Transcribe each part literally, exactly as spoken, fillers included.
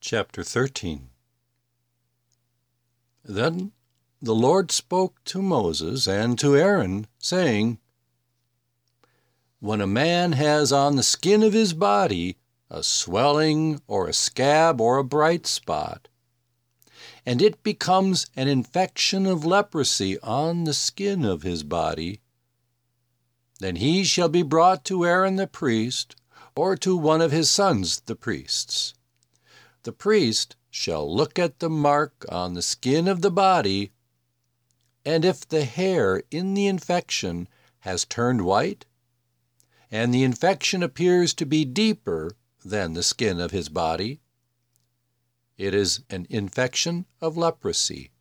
Chapter thirteen. Then the Lord spoke to Moses and to Aaron, saying, When a man has on the skin of his body a swelling or a scab or a bright spot, and it becomes an infection of leprosy on the skin of his body, then he shall be brought to Aaron the priest, or to one of his sons the priests. The priest shall look at the mark on the skin of the body, and if the hair in the infection has turned white, and the infection appears to be deeper than the skin of his body, it is an infection of leprosy.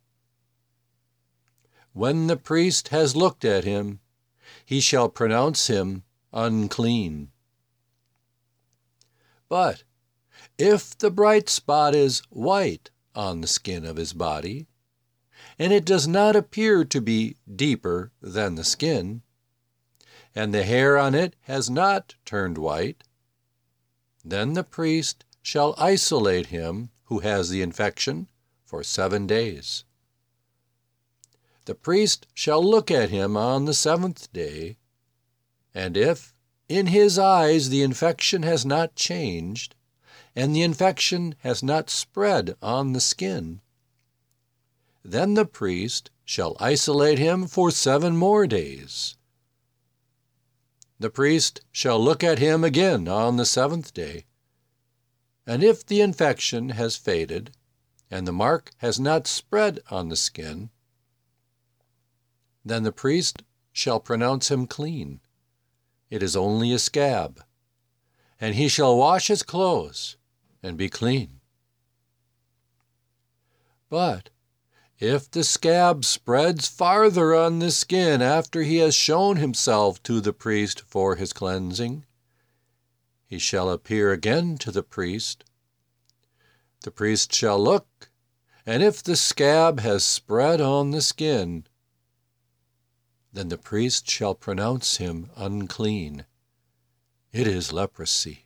When the priest has looked at him, he shall pronounce him unclean. But if the bright spot is white on the skin of his body, and it does not appear to be deeper than the skin, and the hair on it has not turned white, then the priest shall isolate him who has the infection for seven days. The priest shall look at him on the seventh day, and if in his eyes the infection has not changed, and the infection has not spread on the skin, then the priest shall isolate him for seven more days. The priest shall look at him again on the seventh day, and if the infection has faded, and the mark has not spread on the skin, then the priest shall pronounce him clean. It is only a scab, and he shall wash his clothes and be clean. But if the scab spreads farther on the skin after he has shown himself to the priest for his cleansing, he shall appear again to the priest. The priest shall look, and if the scab has spread on the skin, then the priest shall pronounce him unclean. It is leprosy.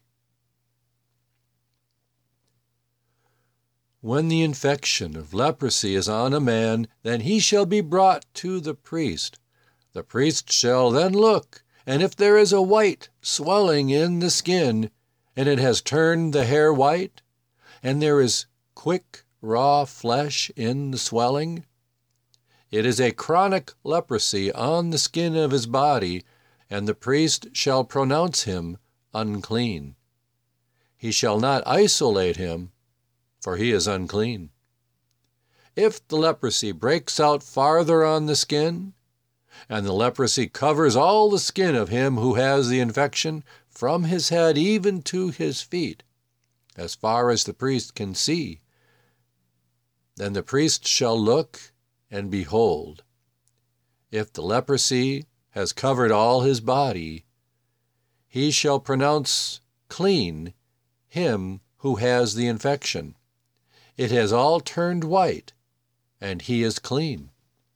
When the infection of leprosy is on a man, then he shall be brought to the priest. The priest shall then look, and if there is a white swelling in the skin, and it has turned the hair white, and there is quick, raw flesh in the swelling, it is a chronic leprosy on the skin of his body, and the priest shall pronounce him unclean. He shall not isolate him, for he is unclean. If the leprosy breaks out farther on the skin, and the leprosy covers all the skin of him who has the infection, from his head even to his feet, as far as the priest can see, then the priest shall look, and behold, if the leprosy has covered all his body, he shall pronounce clean him who has the infection. It has all turned white, and he is clean.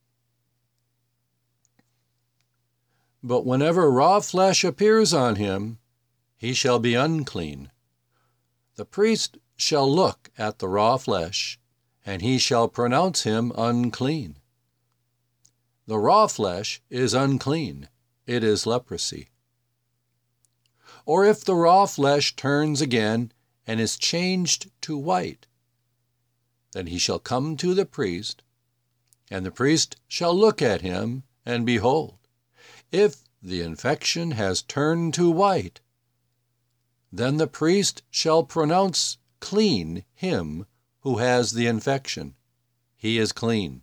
But whenever raw flesh appears on him, he shall be unclean. The priest shall look at the raw flesh, and he shall pronounce him unclean. The raw flesh is unclean. It is leprosy. Or if the raw flesh turns again and is changed to white, then he shall come to the priest, and the priest shall look at him, and behold, if the infection has turned to white, then the priest shall pronounce clean him who has the infection. He is clean.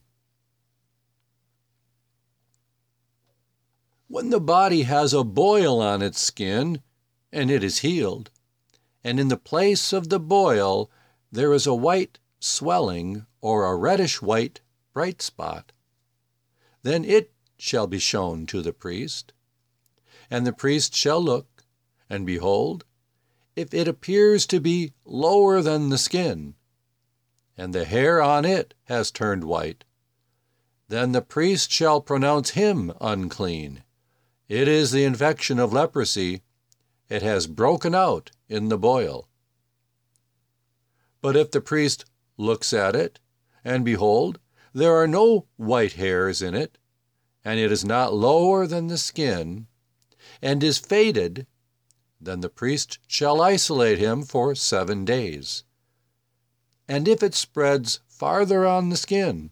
When the body has a boil on its skin, and it is healed, and in the place of the boil there is a white swelling or a reddish-white bright spot, then it shall be shown to the priest, and the priest shall look, and behold, if it appears to be lower than the skin, and the hair on it has turned white, then the priest shall pronounce him unclean. It is the infection of leprosy. It has broken out in the boil. But if the priest looks at it, and behold, there are no white hairs in it, and it is not lower than the skin, and is faded, then the priest shall isolate him for seven days. And if it spreads farther on the skin,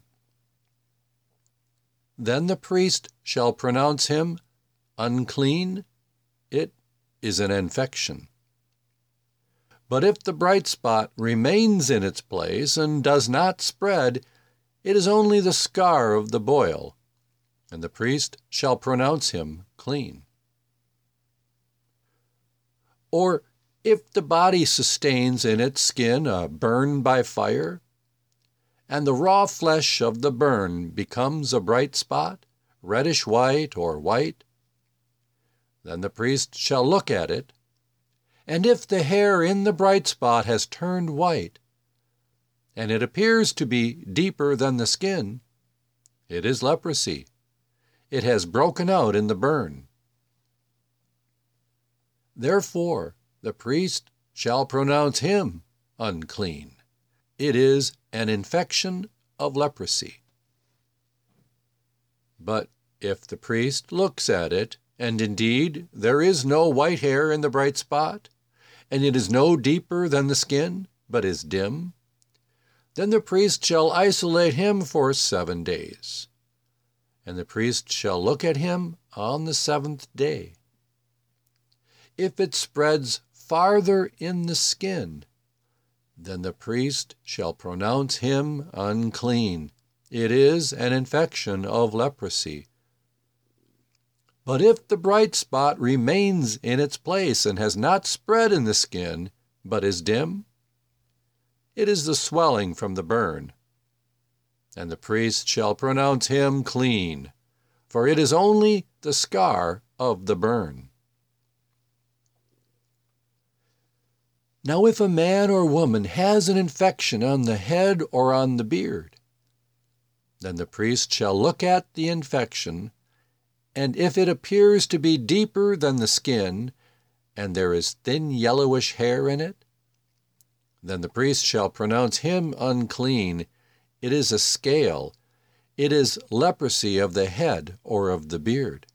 then the priest shall pronounce him unclean. It is an infection. But if the bright spot remains in its place and does not spread, it is only the scar of the boil, and the priest shall pronounce him clean. Or if the body sustains in its skin a burn by fire, and the raw flesh of the burn becomes a bright spot, reddish white or white, then the priest shall look at it, and if the hair in the bright spot has turned white, and it appears to be deeper than the skin, it is leprosy. It has broken out in the burn. Therefore the priest shall pronounce him unclean. It is an infection of leprosy. But if the priest looks at it, and indeed there is no white hair in the bright spot, and it is no deeper than the skin, but is dim, then the priest shall isolate him for seven days. And the priest shall look at him on the seventh day. If it spreads farther in the skin, then the priest shall pronounce him unclean. It is an infection of leprosy. But if the bright spot remains in its place and has not spread in the skin, but is dim, it is the swelling from the burn. And the priest shall pronounce him clean, for it is only the scar of the burn. Now if a man or woman has an infection on the head or on the beard, then the priest shall look at the infection, and if it appears to be deeper than the skin, and there is thin yellowish hair in it, then the priest shall pronounce him unclean. It is a scale. It is leprosy of the head or of the beard.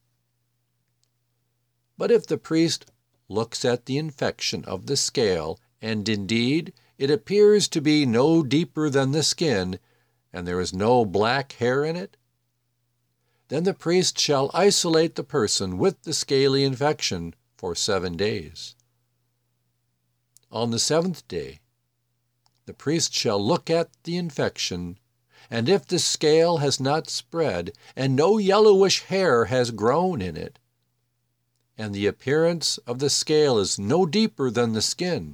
But if the priest looks at the infection of the scale, and indeed it appears to be no deeper than the skin, and there is no black hair in it, then the priest shall isolate the person with the scaly infection for seven days. On the seventh day, the priest shall look at the infection, and if the scale has not spread, and no yellowish hair has grown in it, and the appearance of the scale is no deeper than the skin,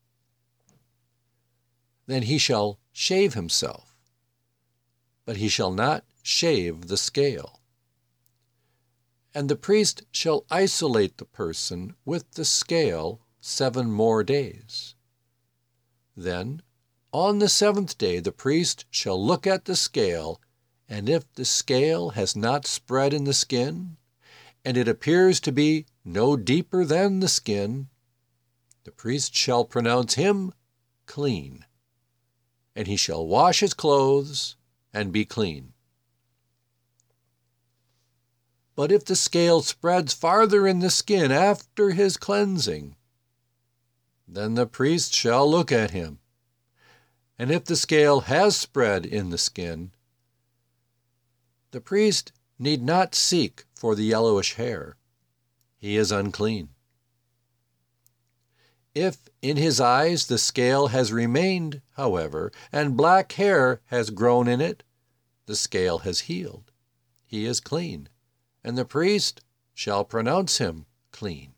then he shall shave himself, but he shall not shave the scale. And the priest shall isolate the person with the scale seven more days. Then, on the seventh day, the priest shall look at the scale, and if the scale has not spread in the skin, and it appears to be no deeper than the skin, the priest shall pronounce him clean, and he shall wash his clothes and be clean. But if the scale spreads farther in the skin after his cleansing, then the priest shall look at him. And if the scale has spread in the skin, the priest need not seek for the yellowish hair. He is unclean. If in his eyes the scale has remained, however, and black hair has grown in it, the scale has healed. He is clean, and the priest shall pronounce him clean.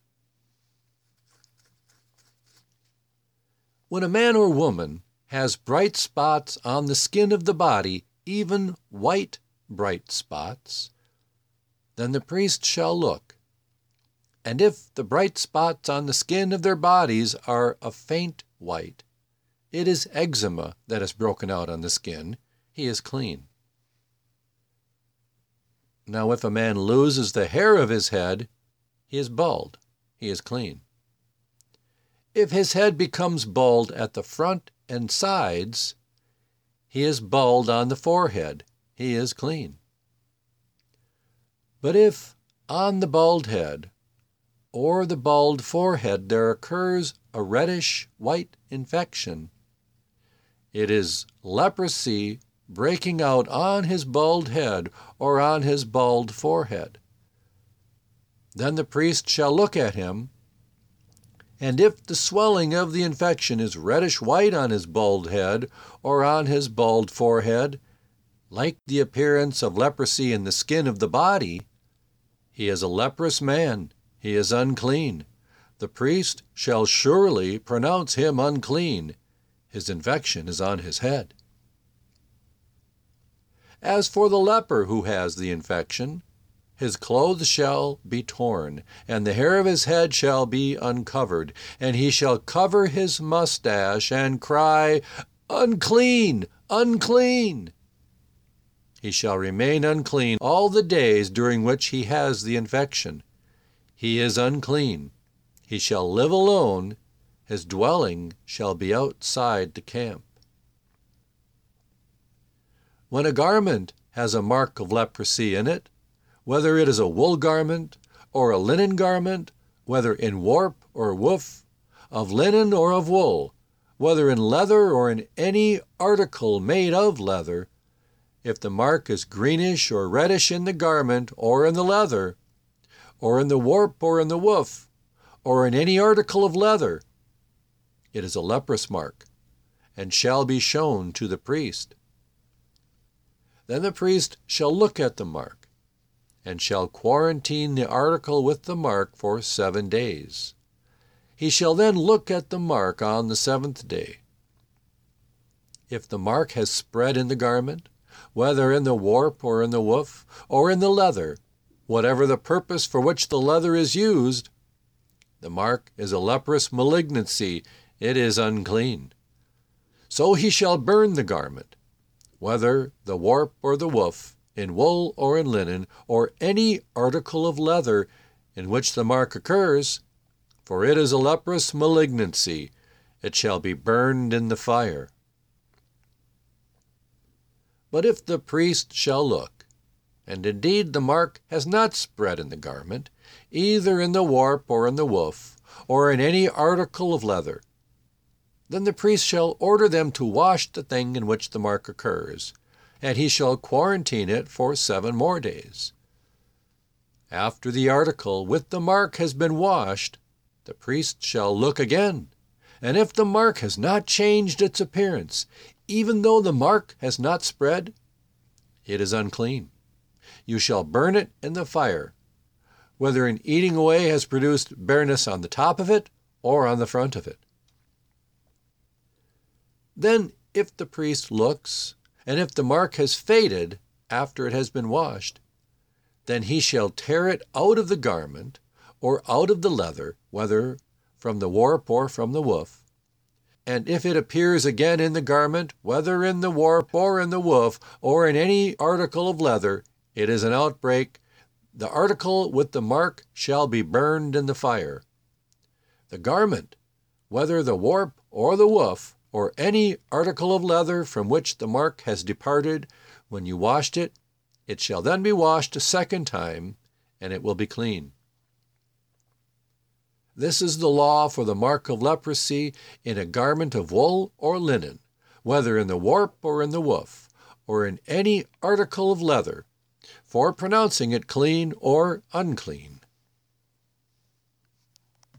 When a man or woman has bright spots on the skin of the body, even white bright spots, then the priest shall look. And if the bright spots on the skin of their bodies are a faint white, it is eczema that has broken out on the skin. He is clean. Now if a man loses the hair of his head, he is bald. He is clean. If his head becomes bald at the front and sides, he is bald on the forehead. He is clean. But if on the bald head or the bald forehead there occurs a reddish white infection, it is leprosy breaking out on his bald head or on his bald forehead. Then the priest shall look at him, and if the swelling of the infection is reddish white on his bald head or on his bald forehead, like the appearance of leprosy in the skin of the body, he is a leprous man, he is unclean. The priest shall surely pronounce him unclean. His infection is on his head. As for the leper who has the infection, his clothes shall be torn, and the hair of his head shall be uncovered, and he shall cover his mustache and cry, "Unclean, unclean!" He shall remain unclean all the days during which he has the infection. He is unclean. He shall live alone. His dwelling shall be outside the camp. When a garment has a mark of leprosy in it, whether it is a wool garment or a linen garment, whether in warp or woof, of linen or of wool, whether in leather or in any article made of leather, if the mark is greenish or reddish in the garment or in the leather, or in the warp or in the woof, or in any article of leather, it is a leprous mark, and shall be shown to the priest. Then the priest shall look at the mark, and shall quarantine the article with the mark for seven days. He shall then look at the mark on the seventh day. If the mark has spread in the garment, whether in the warp or in the woof, or in the leather, whatever the purpose for which the leather is used, the mark is a leprous malignancy, it is unclean. So he shall burn the garment, whether the warp or the woof, in wool or in linen, or any article of leather in which the mark occurs, for it is a leprous malignancy, it shall be burned in the fire. But if the priest shall look, and indeed the mark has not spread in the garment, either in the warp or in the woof, or in any article of leather, then the priest shall order them to wash the thing in which the mark occurs, and he shall quarantine it for seven more days. After the article with the mark has been washed, the priest shall look again, and if the mark has not changed its appearance, even though the mark has not spread, it is unclean. You shall burn it in the fire, whether in eating away has produced bareness on the top of it or on the front of it. Then, if the priest looks, and if the mark has faded after it has been washed, then he shall tear it out of the garment or out of the leather, whether from the warp or from the woof. And if it appears again in the garment, whether in the warp or in the woof, or in any article of leather, it is an outbreak. The article with the mark shall be burned in the fire. The garment, whether the warp or the woof, or any article of leather from which the mark has departed, when you washed it, it shall then be washed a second time, and it will be clean. This is the law for the mark of leprosy in a garment of wool or linen, whether in the warp or in the woof, or in any article of leather, for pronouncing it clean or unclean.